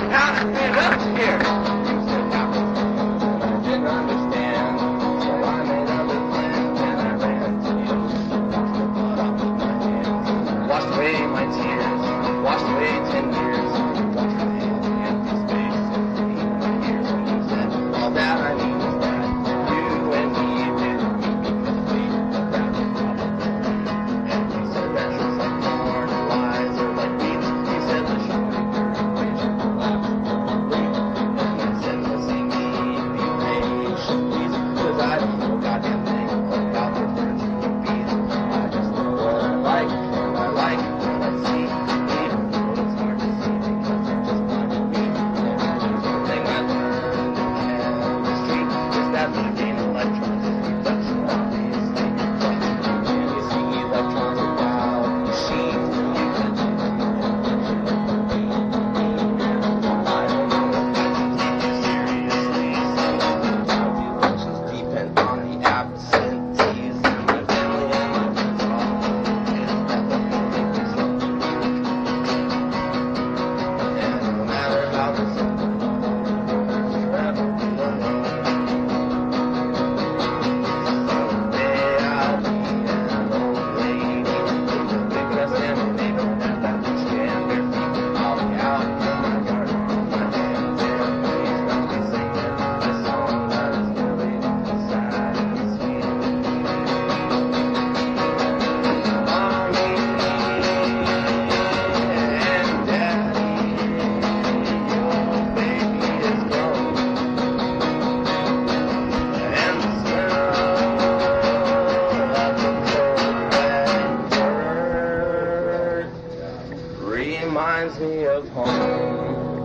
How did we end up here? You said that was wrong, but I didn't understand. So I made other plans and I ran to you. Washed the blood off of my hands. Washed away my tears. Washed away 10 years. Washed away the empty space in between my ears. And you said, all that I need is that you and me didn't meet because we were rather probably. And you said that just like corn or lies or like beans. You said the sugar equation collapsed. I don't know a goddamn thing about the birds and the bees. I just know what I like, and I like what I see. Even though it's hard to see because it's just not me. And the thing I learned in chemistry is that the gain electrons is reduction, obviously. And you see electrons without machines, and you can do I don't know if I can take you seriously. Depend on the absentees and my family and my friends all is that the family is young. And no matter how the simple you'll never be alone. Someday I'll be an old lady with a big breast and a baby and that much and bare feet. I'll be out in my garden with my hands and knees. I'll be singing a song that is really sad and sweet. Mommy and Daddy, your baby is grown, and the smell of the cold wet dirt reminds me of home.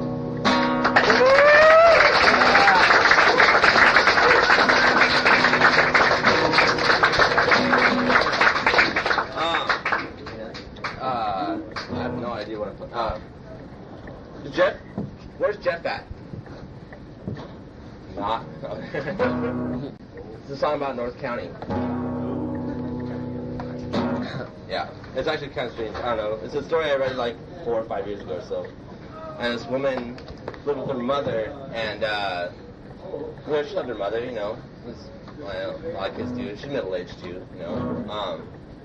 I have no idea what I'm talking. Jeff? Where's Jeff at? Not. It's a song about North County. Yeah, it's actually kind of strange. I don't know. It's a story I read like 4 or 5 years ago or so. And this woman lived with her mother, and she loved her mother, you know. A lot of kids do. She's middle-aged too, you know.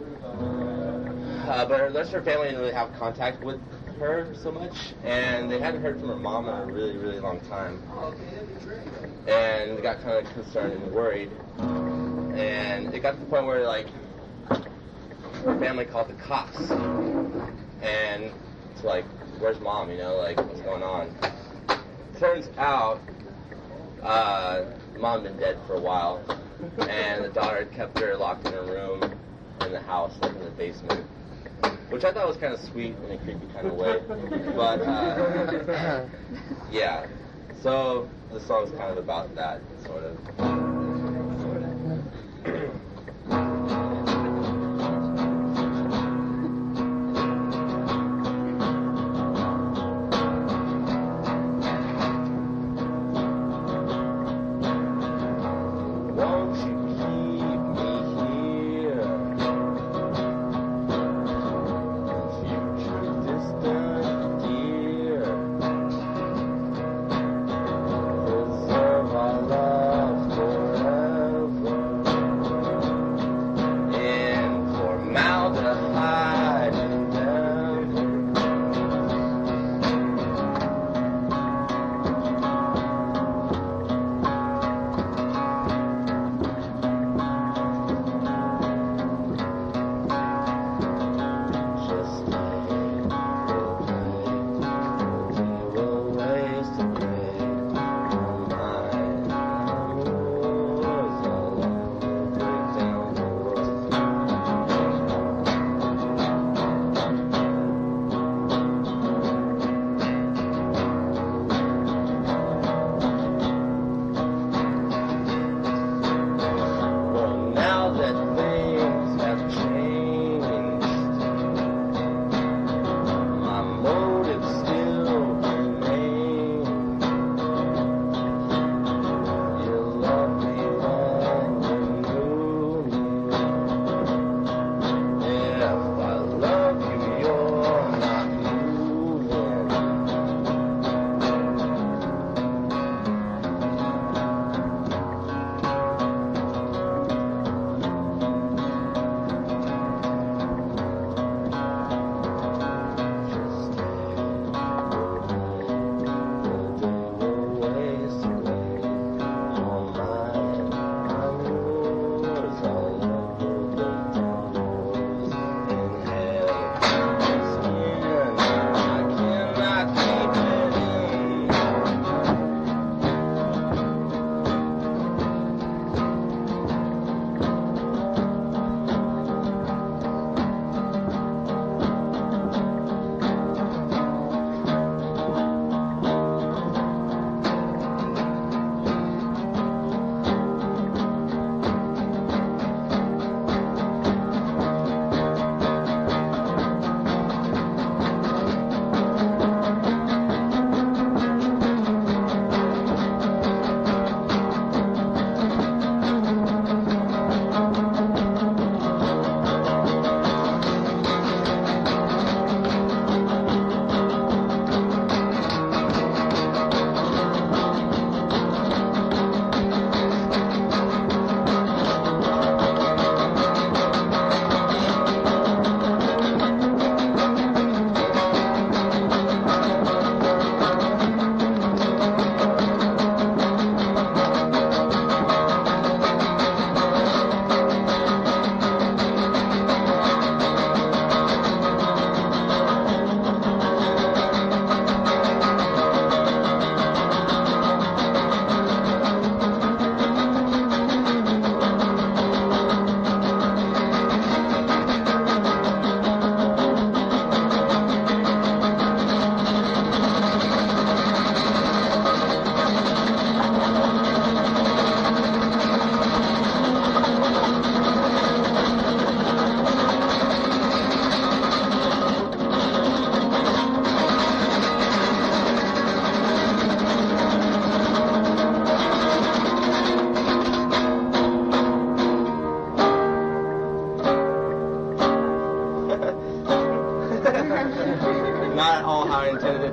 But the rest of her family didn't really have contact with her so much, and they hadn't heard from her mom in a really, really long time. And they got kind of concerned and worried. And it got to the point where, like, her family called the cops. And it's like, where's mom, you know, like, what's going on? Turns out, mom had been dead for a while, and the daughter had kept her locked in her room in the house, like in the basement, which I thought was kind of sweet in a creepy kind of way. But, yeah, so the song's kind of about that, sort of. Love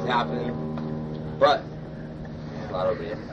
happen, but it's not over yet.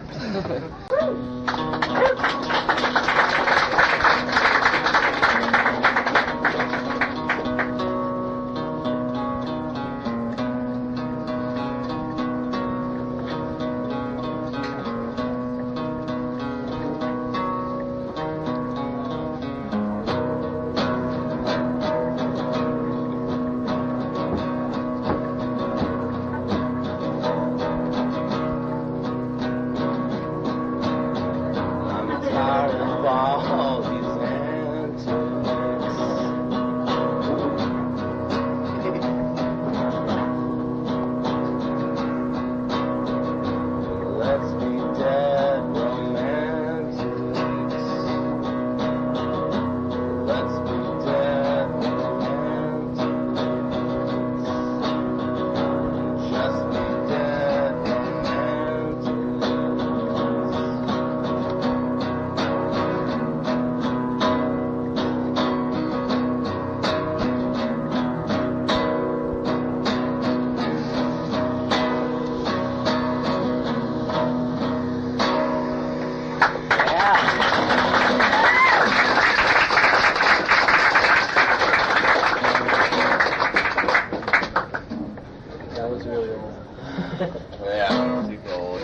Yeah, super old.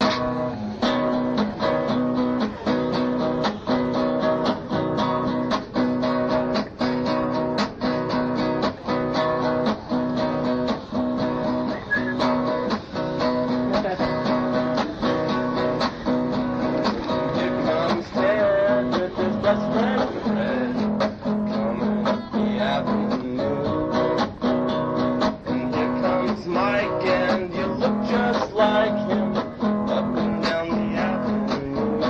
Here comes Ted with his best friend Fred, coming up the avenue. And here comes Mike, and you look just like him, up and down the avenue.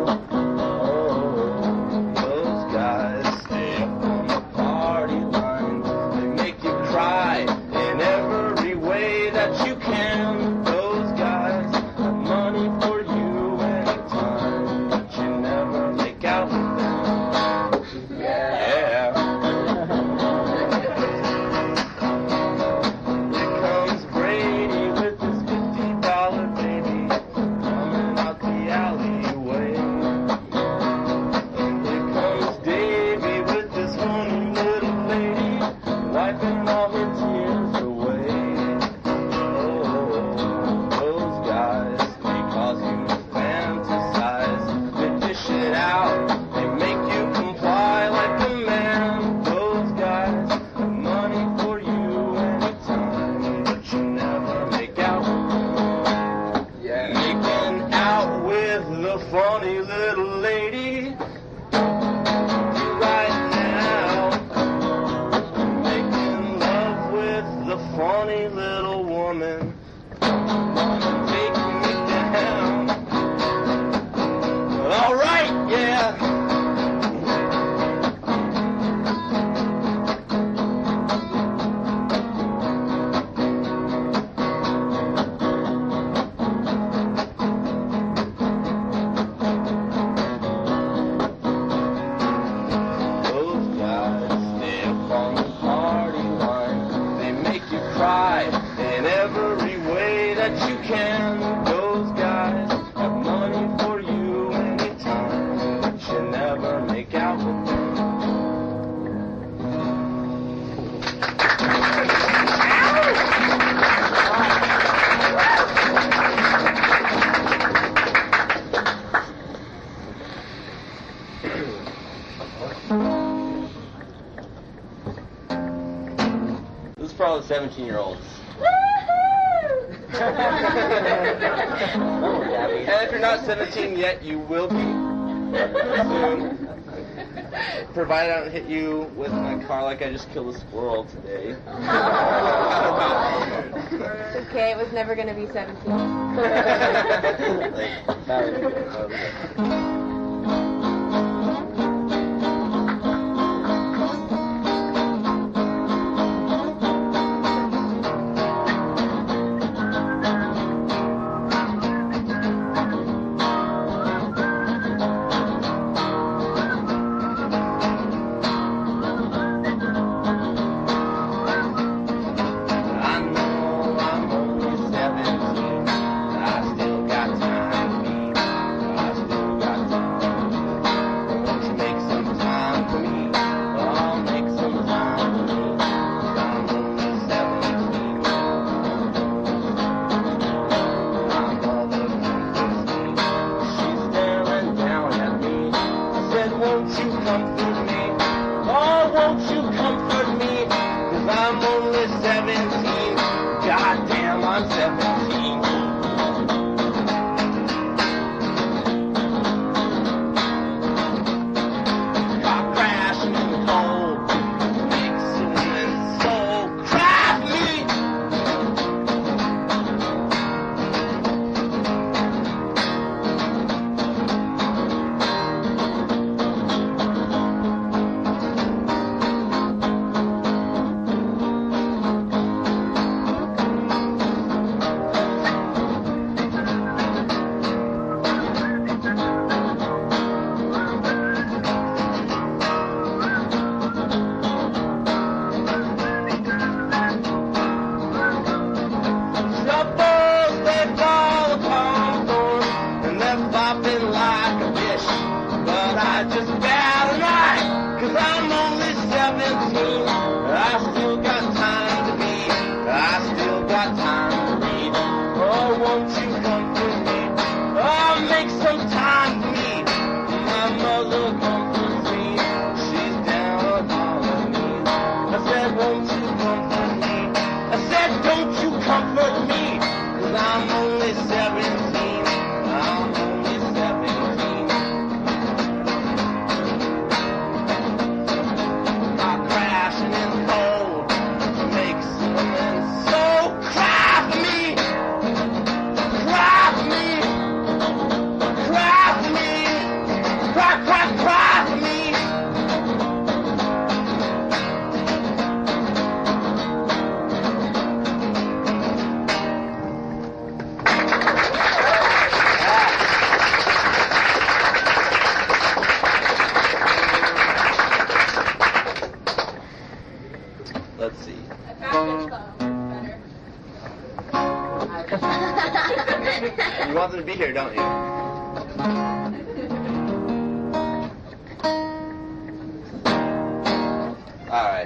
Oh, those guys stay up on the party line. They make you cry in every way that you can. Those guys have money for you anytime, but you never make out with them. Yeah. Here comes Brady with his $50 baby, coming out the alleyway. And here comes Davy with his horny little lady, wiping all her tears away. Oh, those guys, they cause you to fantasize. They dish it out, they make you comply like a man. Those guys have money for you anytime, but you never make out with them. Yeah. Making out with the funny little lady right now. Making love with the funny little woman. Take me down. All right, yeah. Those guys stay up on the party line. They make you cry in every way that you can. Those guys have money for you anytime, but you never make out with them. This is for all the 17-year-olds. And if you're not 17 yet, you will be soon. Provided I don't hit you with my car like I just killed a squirrel today. It's okay, it was never going to be 17. I know I'm only won't you comfort me? Oh, make some time for me. My mother comforts me. She's down on her knees. I said, won't you comfort me? I said, don't you comfort me, 'cause I'm only 17. I'm only 17. I'm crashing in cold makes women so cry for me. Cry for me. Cry for me. Cry, cry, cry for me. Let's see. You want them to be here, don't you? All right.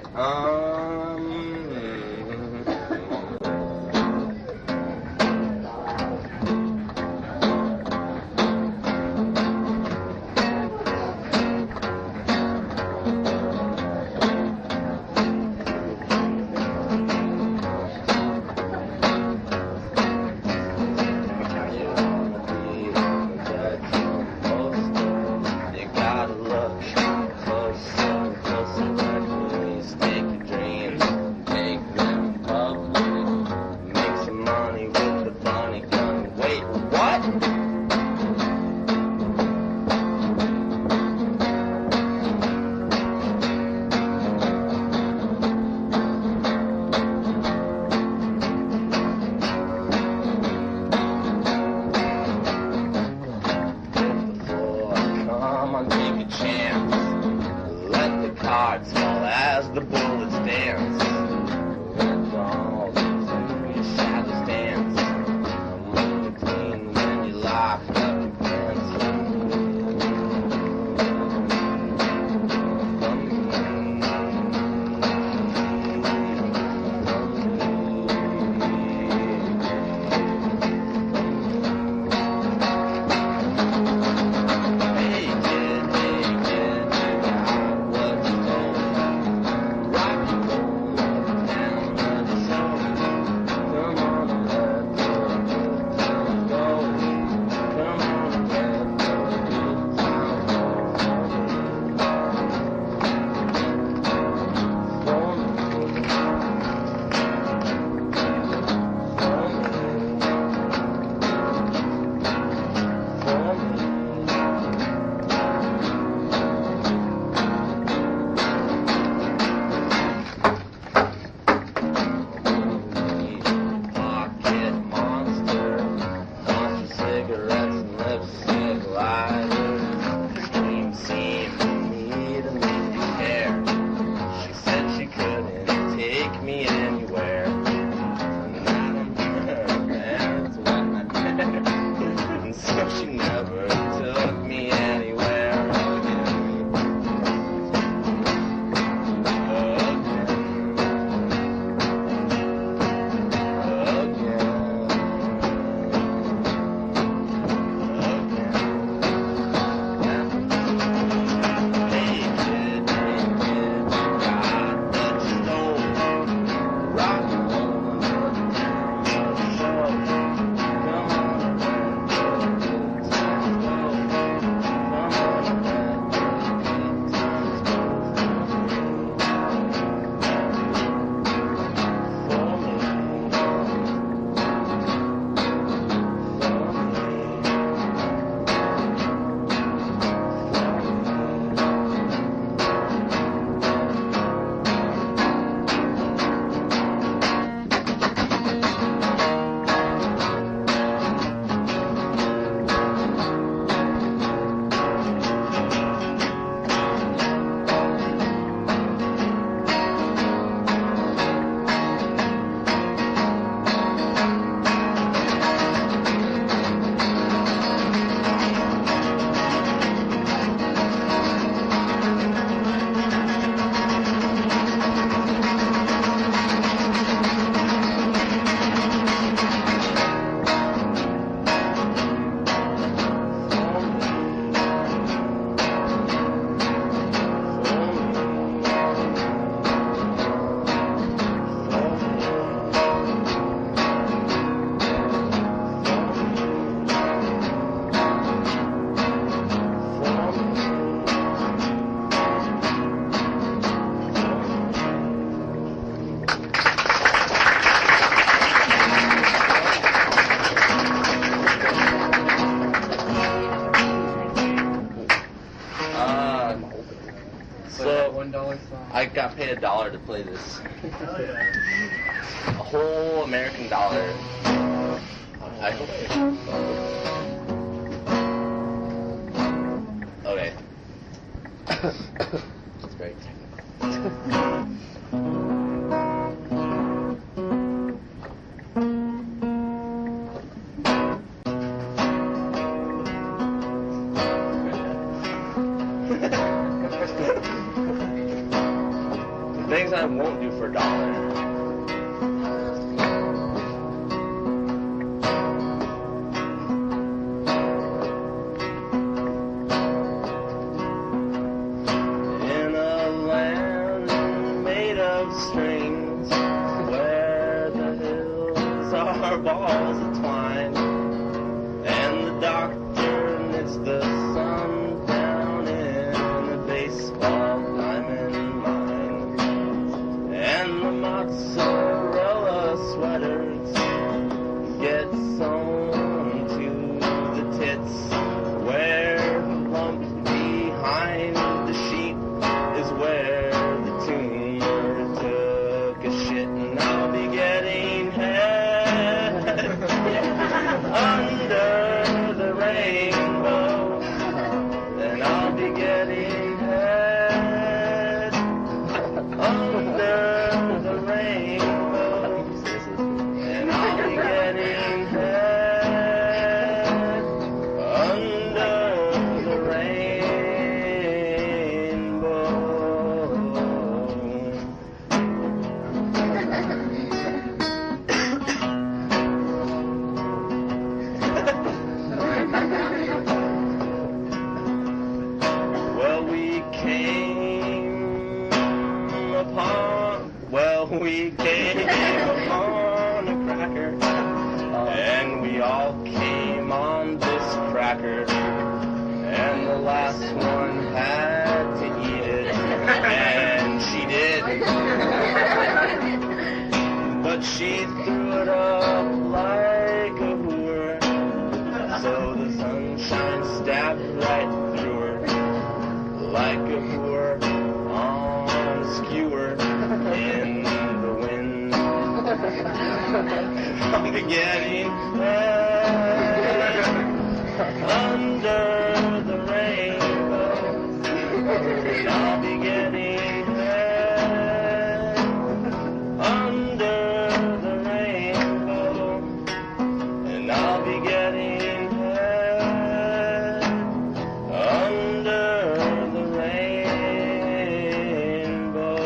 You gotta look closer, closer, please take your dreams I got paid $1 to play this. Hell yeah. A whole American dollar. Okay. That's very technical. Things I won't do for $1. In a land made of strings, where the hills are balls of twine, and the doctor knits the sun down in a baseball diamond mine, and the mozzarella sweaters get sewn to the tits, where the lump behind the sheet is where the tumor took a shit, and I'll be getting head under the rainbow, and I'll be getting head under the rainbow, and I'll be getting head under the rainbow. Well, we came upon a cracker, and we all came on this cracker, and the last one had to eat it, and she did, but she threw it up like a hooer, so the sunshine stabbed right through her, like a hooer on a skewer in the wind. I'll be getting head under the rainbow, and I'll be getting head under the rainbow, and I'll be getting head under the rainbow.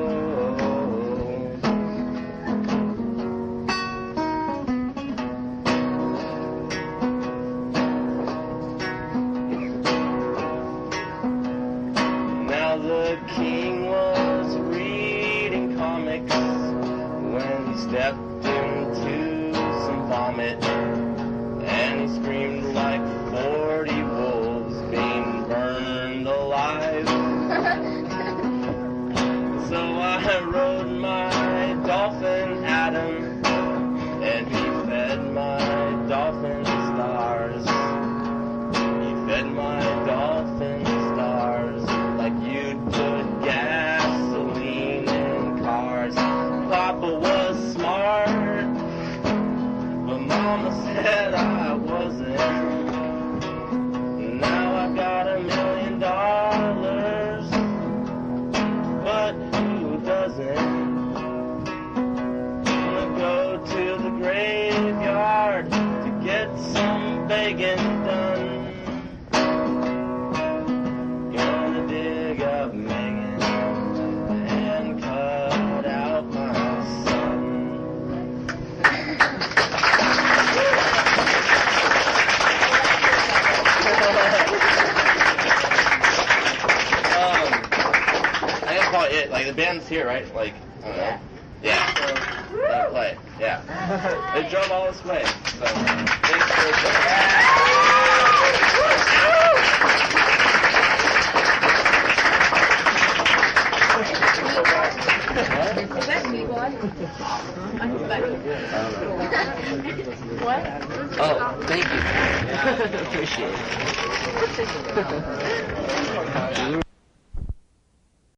Now the king was reading comics when he stepped into some vomit, and he screamed like 40 wolves being burned alive. So I rode my dolphin at him, and he fed my dolphin stars. He fed my dolphin stars like you'd put gasoline in cars. Papa was smart, but Mama said I wasn't. Now I've got $1 million, but who doesn't? Gonna go to the graveyard to get some begging done. Gonna dig up Megan and cut out my son. I think that's probably it. Like, the band's here, right? Like, I don't know. Yeah. They'll play. Yeah. They drove all this way. So, thanks for Is that me, boy? I'm funny. What? Oh, thank you. Appreciate it.